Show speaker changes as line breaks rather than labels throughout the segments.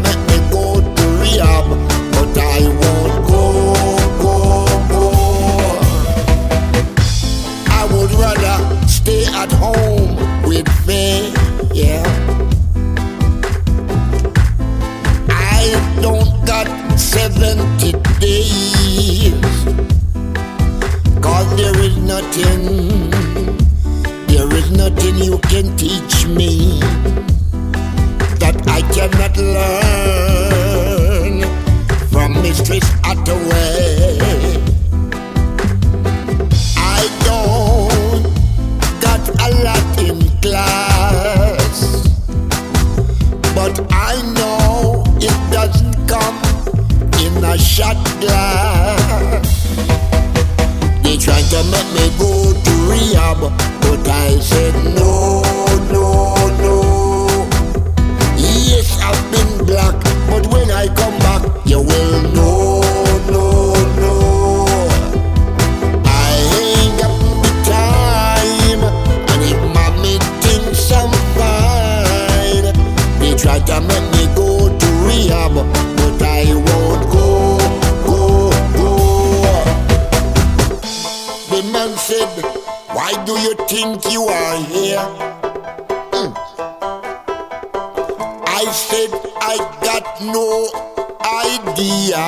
make me go to rehab, but I won't go. I would rather stay at home with faith, yeah. I don't got 70 days, 'cause there is nothing you can teach me that I cannot learn from Mistress Hathaway. I don't got a lot in class, but I know it doesn't come in a shot glass. They tried to make me go to rehab, but I said no, no, no. Yes, I've been black, but when I come back, you will know, no, no. I ain't got the time, and if mommy thinks I'm fine, they try to make me go to rehab, but I won't go. The man said, why do you think you are here? I said, I got no idea.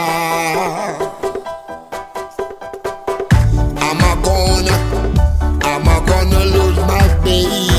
Am I gonna lose my baby?